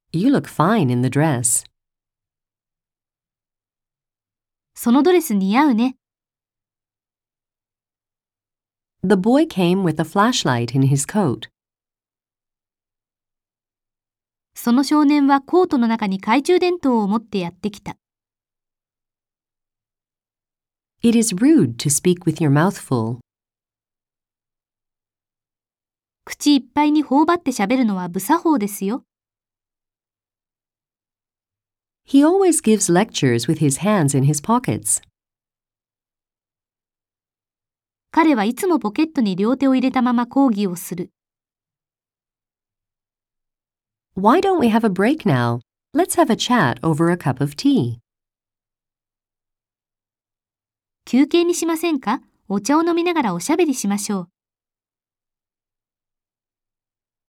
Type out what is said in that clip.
You look fine in the dress. そのドレス似合うね。 The boy came with a flashlight in his coat. その少年はコートの中に懐中電灯を持ってやってきた。 It is rude to speak with your mouth full. 口いっぱいに頬張って喋るのは無作法ですよ。 He always gives lectures with his hands in his pockets. 彼はいつもポケットに両手を入れたまま講義をする。 Why don't we have a break now? Let's have a chat over a cup of tea. 休憩にしませんか？お茶を飲みながらおしゃべりしましょう。